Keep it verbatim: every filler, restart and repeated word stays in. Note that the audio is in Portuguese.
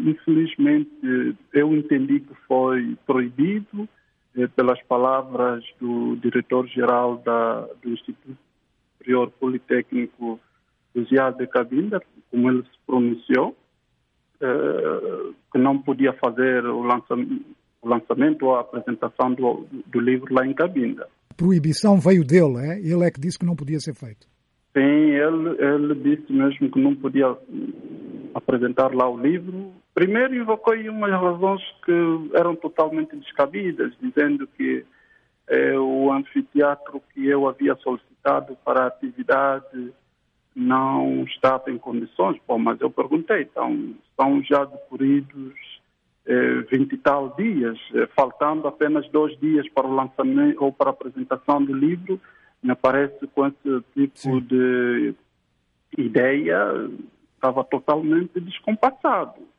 infelizmente, eu entendi que foi proibido eh, pelas palavras do diretor-geral da, do Instituto Superior Politécnico José de Cabinda, como ele se pronunciou, eh, que não podia fazer o lançamento, o lançamento ou a apresentação do, do livro lá em Cabinda. A proibição veio dele, é? Ele é que disse que não podia ser feito. Sim, ele, ele disse mesmo que não podia apresentar lá o livro. Primeiro invocou umas razões que eram totalmente descabidas, dizendo que eh, o anfiteatro que eu havia solicitado para a atividade não estava em condições. Bom, mas eu perguntei, então são já decorridos eh, vinte e tal dias, eh, faltando apenas dois dias para o lançamento ou para a apresentação do livro. Me parece com esse tipo Sim. de ideia estava totalmente descompassado.